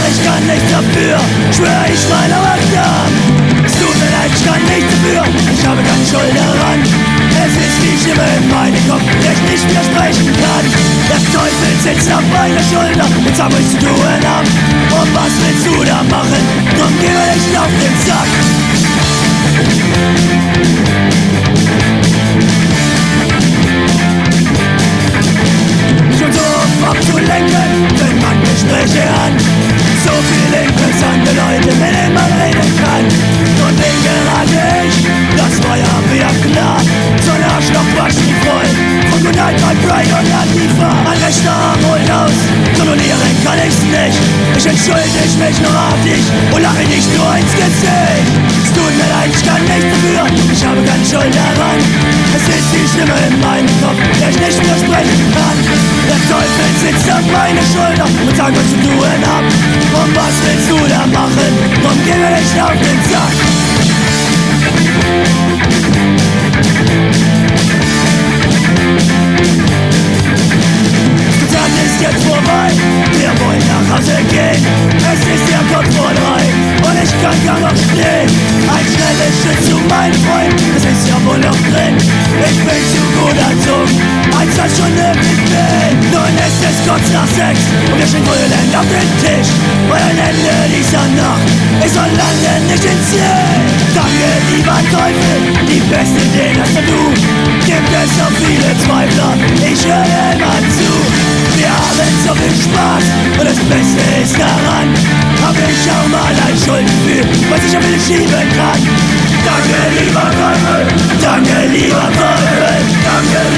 ich kann nichts dafür, schwör ich meiner Macht ab. Es tut mir leid, ich kann nichts dafür, ich habe keine Schuld daran. Es ist die Stimme in meinem Kopf, der ich nicht widersprechen kann. Der Teufel sitzt auf meiner Schulter, jetzt haben wir es zu tun ab. Und was willst du da machen? Drum geh mir nicht auf den Sack. Schon so abzulenken, fängt man Gespräche an. So viele interessante Leute, mit denen man reden kann. Und wen gerate ich? Das war ja wieder klar. So ein Arschlochwaschen voll von Good Night, My Pride und Antifa. Mein rechter Arm holt aus, kontrollieren kann ich's nicht. Ich entschuldige mich nur artig und lache nicht nur ins Gesicht. Es tut mir leid, ich kann nichts dafür, ich habe keine Schuld daran. Es ist die Stimme in meinem Kopf, der ich nicht widersprechen kann. Der Teufel sitzt auf meiner Schulter und sagt, was zu tun hab. Und was willst du da machen? Komm, geh mir nicht auf den Sack. Die Zeit ist jetzt vorbei, wir wollen nach Hause gehen. Es ist ja kurz vor 3 und ich kann gar noch stehen. Ein schnelles Schritt zu meinem Freund, es ist ja wohl noch drin. Ich bin zu gut erzogen, als das schon wirklich bin. Nun ist es kurz nach 6 und wir stehen brüllend auf den Tisch. Und am Ende dieser Nacht ist so lange nicht in Ziel. Danke, lieber Teufel, die beste Idee hast du. Gibt es so viele Zweifler, ich höre immer zu. Wir haben so viel Spaß und das Beste ist daran, hab ich auch mal ein Schuldgefühl, was ich auf mich schieben kann. Danke, lieber Teufel, danke, lieber Teufel, danke,